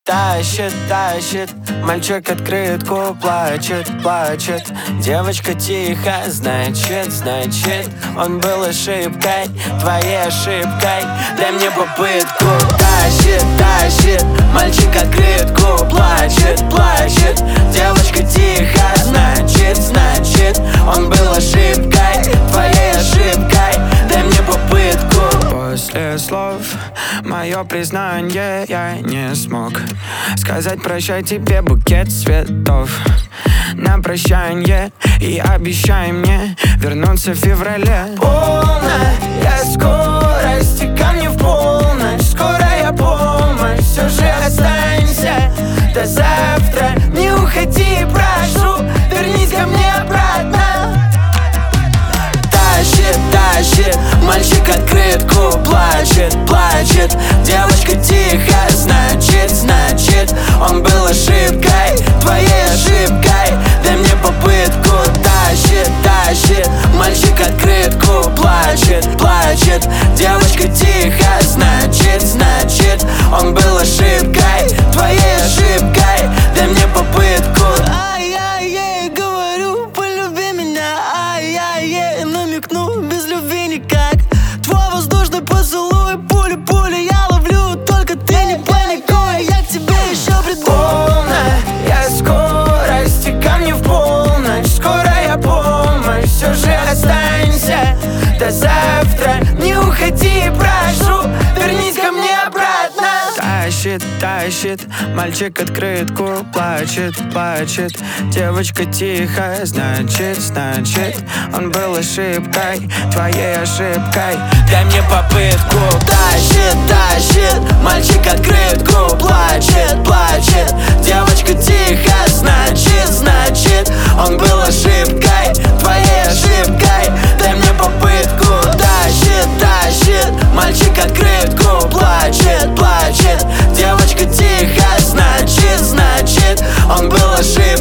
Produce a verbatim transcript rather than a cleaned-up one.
тащит, тащит. Мальчик открытку плачет, плачет. Девочка тихо, значит, значит он был ошибкой, твоей ошибкой. Дай мне попытку. Тащит, тащит. Мальчик открытку плачет, плачет. Девочка тихо, значит, значит он был ошибкой, твоей ошибкой. Дай мне попытку. После слов мое признание я не смог сказать прощай тебе букет цветов на прощанье и обещай мне вернуться в феврале. Полная скорость, ко мне в полночь, скорая помощь. Все же останься до завтра, не уходи, прошу, вернись ко мне обратно. Тащит, тащит, мальчик открытку плачет, плачет. Девочка тихо, значит, значит он был ошибкой, твоей ошибкой. Дай мне попытку. Тащит, тащит, мальчик открытку плачет, плачет. Девочка тихо, значит, значит он был ошибкой, твоей ошибкой. Дай мне попытку. Ай-яй-яй, говорю, полюби меня. Ай-яй-яй, намекну, без любви никак. Твой воздушный поцелуй, пули-пули я ловлю. Только ты не паникуй, я к тебе еще приду. Полная скорость, ко мне в полночь, скорая помощь. Все же останься до завтра, не уходи, прошу, вернись ко мне обратно. Тащит, тащит, мальчик открытку плачет, плачет. Девочка тихо, значит, значит он был ошибкой, твоей ошибкой. Дай мне попытку. Тащит, тащит, мальчик открытку плачет, плачет. Девочка тихо, значит, значит он был ошибкой, твоей ошибкой. Дай мне попытку. Тащит, тащит, мальчик открытку плачет, плачет. Девочка тихо, значит, значит он был ошибкой.